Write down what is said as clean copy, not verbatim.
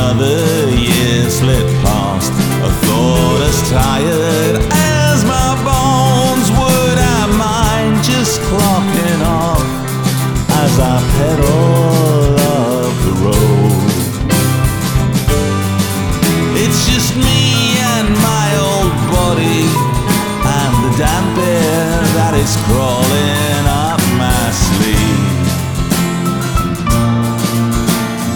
Another year slipped past, a thought as tired as my bones. Would I mind just clocking off as I pedal up the road? It's just me and my old body and the damp air that is crawling